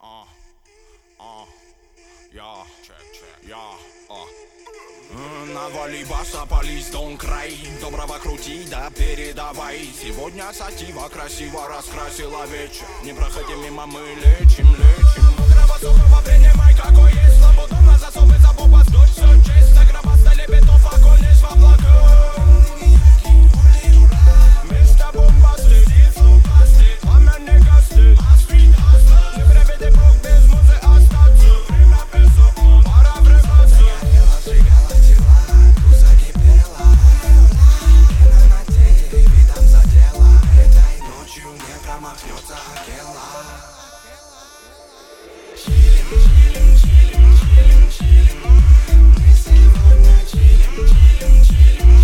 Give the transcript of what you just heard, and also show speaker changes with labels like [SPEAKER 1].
[SPEAKER 1] Навали баса, полись дом край. Доброго крути, да передавай. Сегодня сатива красиво раскрасила вечер. Не проходи мимо, мы лечим. Мудрого сухого принимай, какой есть. Слободу на засовы, забоба сдуть все честь. За гроба стали битов, окольнись в облака. Место бомба следит, сука стыд. Пламя не гостит, не приведи бог без музы остаться. Время без уклон, пора врываться. Сжигала тела, туса кипела. Пена на теле, видом задела. Этой ночью не промахнется Акела. Чилим, чилим, чилим, чилим, чилим. Мы сегодня чилим, чилим, чилим.